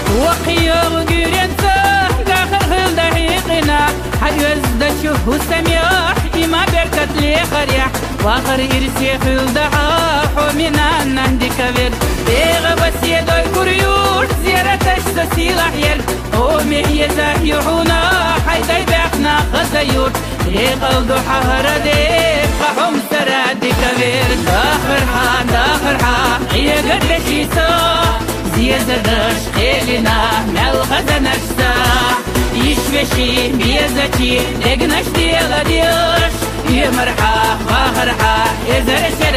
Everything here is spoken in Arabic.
وقيوم جيرنسا داخل خل دقيقنا حجز دشوف السميح إما بركت لي خريح واخر إرسي خل دعاح ومنا نهدي كبير إيغا بس يدو الكريور زيارة تشتسي لحيل ومه يزاحيحونا حيدي بيحنا خزيور إيغا الضحى هرديك فحوم سرادي كبير داخر حا إيغا لشيسا زيزدش خيلنا مل خزنشتا يشفشي بيزتي اجنش دي غديش يمرحا واخرحا يزرش